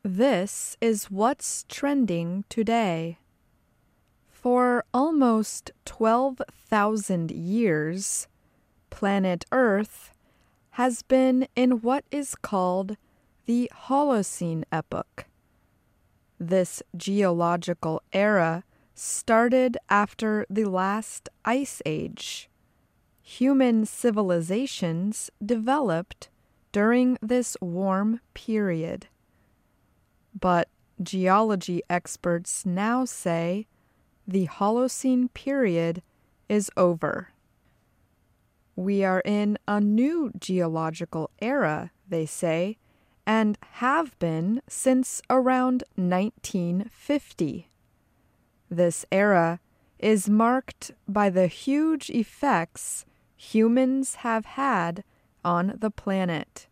This is what's trending today. For almost 12,000 years, planet Earth has been in what is called the Holocene epoch. This geological era started after the last ice age. Human civilizations developed during this warm period. But geology experts now say the Holocene period is over. We are in a new geological era, they say, and have been since around 1950. This era is marked by the huge effects humans have had on the planet.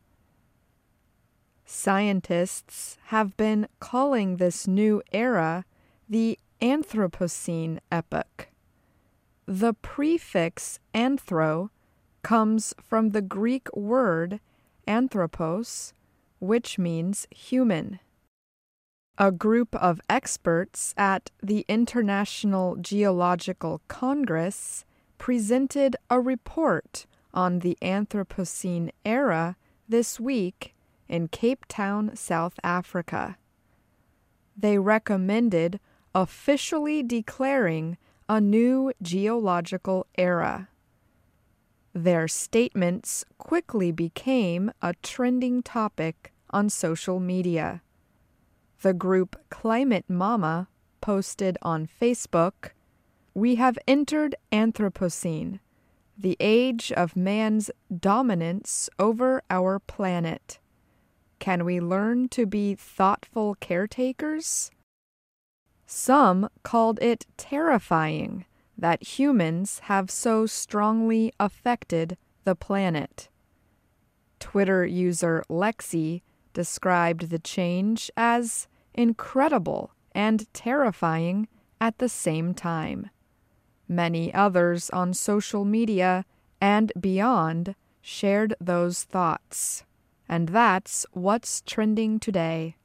Scientists have been calling this new era the Anthropocene epoch. The prefix anthro comes from the Greek word anthropos, which means human. A group of experts at the International Geological Congress presented a report on the Anthropocene era this week in Cape Town, South Africa. They recommended officially declaring a new geological era. Their statements quickly became a trending topic on social media. The group Climate Mama posted on Facebook, "We have entered Anthropocene, the age of man's dominance over our planet. Can we learn to be thoughtful caretakers?" Some called it terrifying that humans have so strongly affected the planet. Twitter user Lexi described the change as incredible and terrifying at the same time. Many others on social media and beyond shared those thoughts. And that's what's trending today.